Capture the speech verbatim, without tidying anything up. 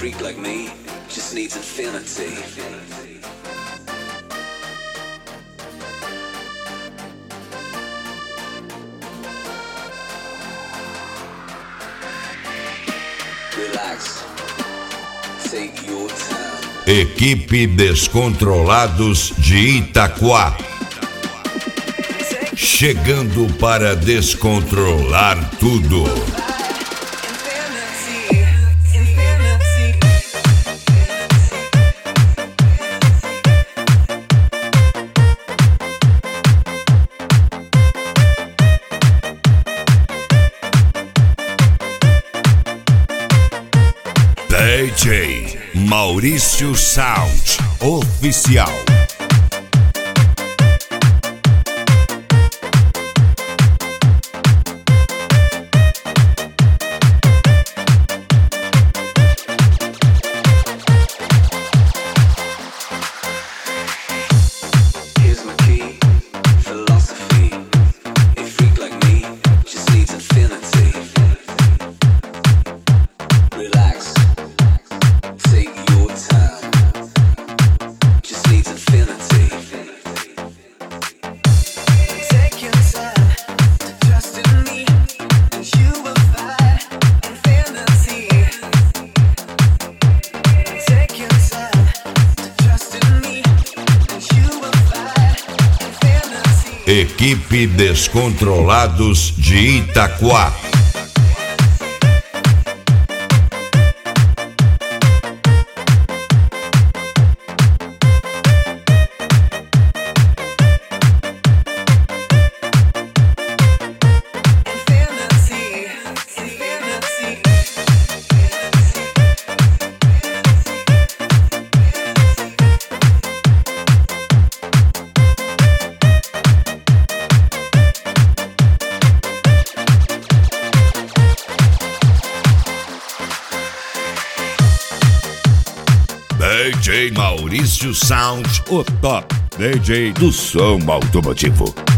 freak like me just needs infinity. Relax. Take your time. Equipe Descontrolados de Itaquá. Chegando para descontrolar tudo. D J Maurício Sound Oficial. Equipe Descontrolados de Itaquá. D J Maurício Sound, o top D J do som automotivo.